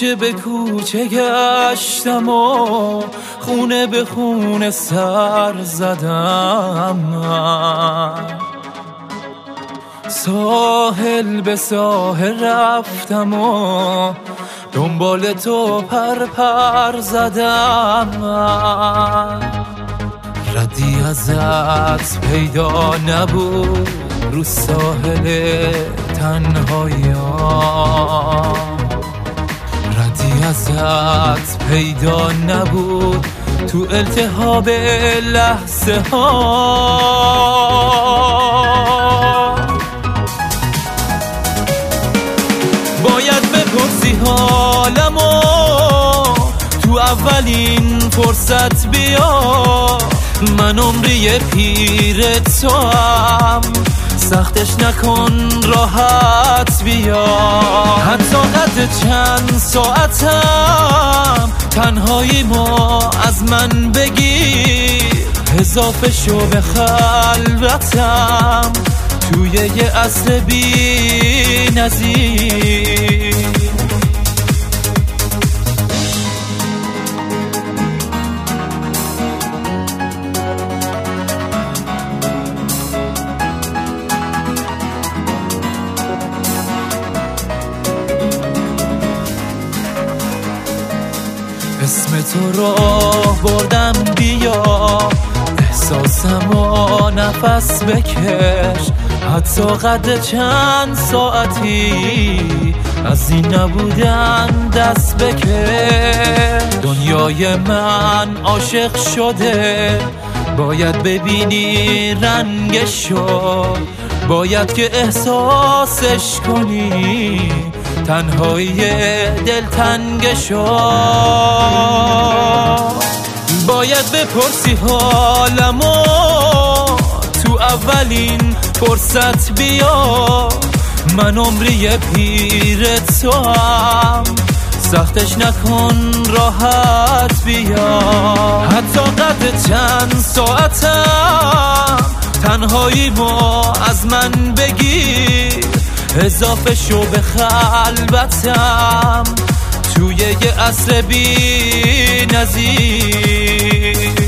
کوچه به کوچه گشتم و خونه به خونه سر زدم من، ساحل به ساحل رفتم و دنبال تو پر زدم من. ردی ازت پیدا نبود رو ساحل تنهاییام، ردی ازت پیدا نبود تو التهاب لحظه ها. باید بپرسی حالمو تو اولین فرصت بیا، من عمری پیر تو هم، سختش نکن راحت بیا. حتی قد چند ساعتم تنهایی ما از من بگیر، اضافه شو به خلوتم توی یه عصر بی نظیر. اسم تو راه بردم بیا، احساسم و نفس بکش، حتی قد چند ساعتی از این نبودن دست بکش. دنیای من عاشق شده، باید ببینی رنگشو، باید که احساسش کنی تنهایی دلتنگشو. باید بپرسی حالمو تو اولین فرصت بیا، من عمری پیر تو هم، سختش نکن راحت بیا. حتی قد چند ساعتم تنهایی ما از من بگیر، اضافه شو به خلوتم توی یه عصر بی نظیر.